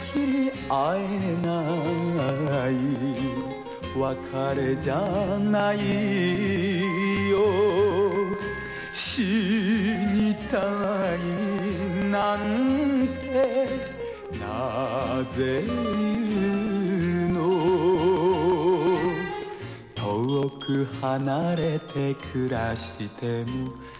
きり会えない別れじゃないよ死にたいなんてなぜ言うの遠く離れて暮らしても